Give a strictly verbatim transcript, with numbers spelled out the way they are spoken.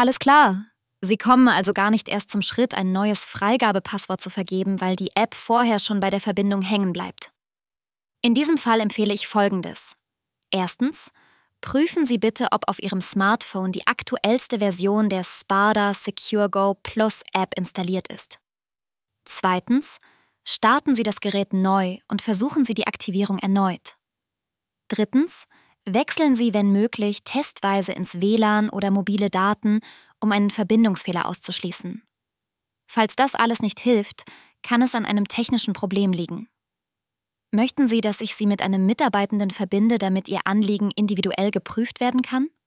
Alles klar. Sie kommen also gar nicht erst zum Schritt, ein neues Freigabepasswort zu vergeben, weil die App vorher schon bei der Verbindung hängen bleibt. In diesem Fall empfehle ich Folgendes. Erstens, prüfen Sie bitte, ob auf Ihrem Smartphone die aktuellste Version der Sparda SecureGo Plus App installiert ist. Zweitens, starten Sie das Gerät neu und versuchen Sie die Aktivierung erneut. Drittens, wechseln Sie, wenn möglich, testweise ins W L A N oder mobile Daten, um einen Verbindungsfehler auszuschließen. Falls das alles nicht hilft, kann es an einem technischen Problem liegen. Möchten Sie, dass ich Sie mit einem Mitarbeitenden verbinde, damit Ihr Anliegen individuell geprüft werden kann?